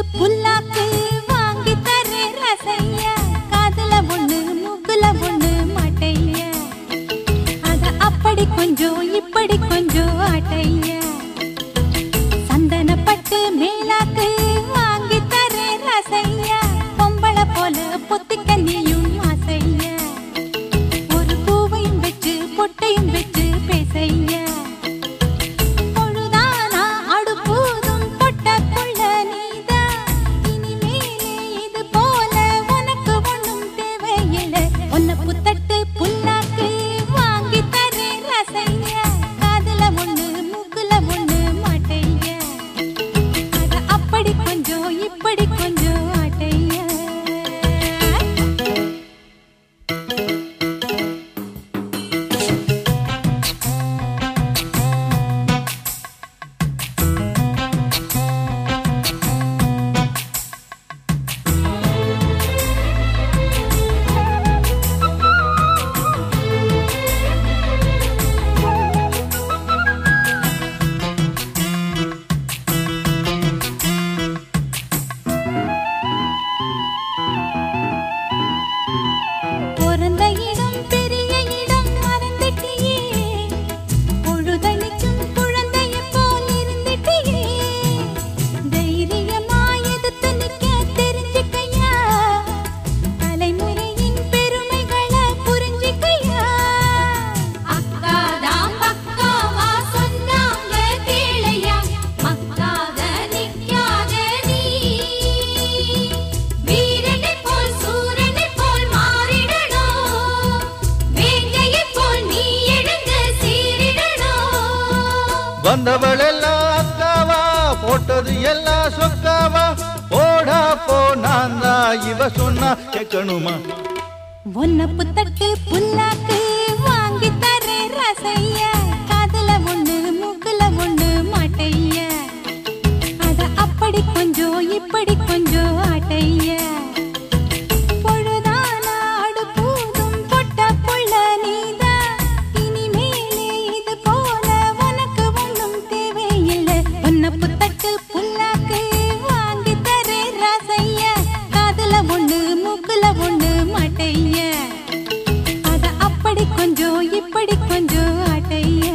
புல்லாக்கு வாங்கி தரே ரசையா காதுல ஒண்ணு மூக்குல ஒண்ணு மாட்டையா அத அப்படி கொஞ்சம் இப்படி கொஞ்சம் ஆட்டையா சந்தனப்பட்டு மேலாக்கு வாங்கி தரே ரசையா பொம்பள போல பொத்திக்க நீயும் ஆசையா ஒரு பூவையும் வச்சு பொட்டையும் வச்சு பேசையா வந்தவளெல்லாம் அக்காவா போட்டது எல்லாம் சொக்காவா போடா போ நான் தான் இவ சொன்னா கேட்கணுமா ஒன்ன புத்தட்டு புல்லாக்கு வாங்கி தரே ரசையா காதுல ஒண்ணு மூக்குல ஒண்ணு மாட்டையா அத அப்படி கொஞ்சம் இப்படி கொஞ்சம் ஆட்டையா கொஞ்சம் இப்படி கொஞ்சம் ஆட்டையா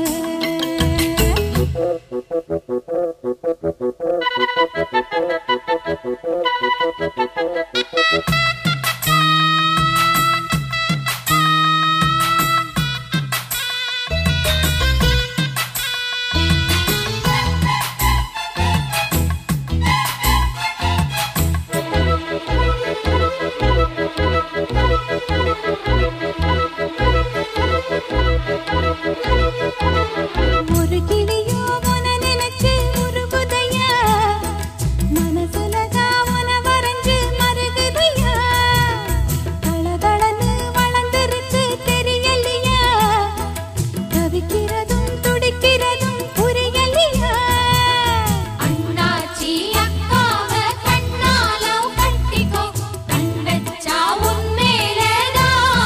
ஒரு கிளியோ உன நினைச்சு உருகுதையா மனசுலதா உன வரைஞ்சு மருகுதையா தளதளன்னு வளர்ந்துருக்கு தெரியலையா தவிக்கிறதும் துடிக்கிறதும் புரியலையா அண்ணாச்சி அக்காவ கண்ணாலோ கட்டிக்கோ கண் வச்சா உன்மேலதா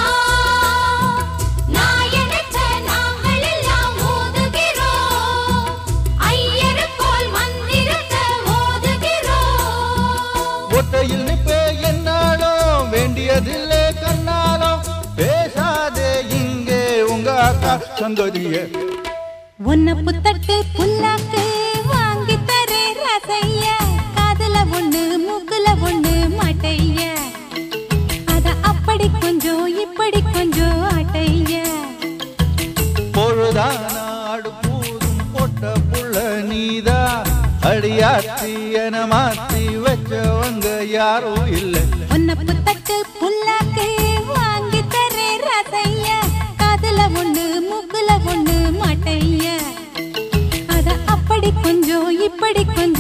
ஒட்டையில் நிப்பே என்னாலும் வேண்டியதில்லை கண்ணாலும் பேசாதே இங்கே உங்க அக்கா சங்கதிய ஒன்ன புத்தட்டு புல்லாக்கு வாங்கி தரே ரசையா காதுல ஒண்ணு மூக்குல ஒண்ணு மாட்டையா அத அப்படி கொஞ்சம் இப்படி கொஞ்சம் ஆட்டையா பொழுதானாடு பூதும் போட்ட புள்ள நீதா அடியாத்தி என மாத்தி வச்சவங்க யாரும் இல்லை ஒன்ன புத்தட்டு புல்லாக்கு வாங்கி தரே ரசையா காதுல ஒண்ணு மூக்குல ஒண்ணு மாட்டையா அத அப்படி கொஞ்சம் இப்படி கொஞ்சம்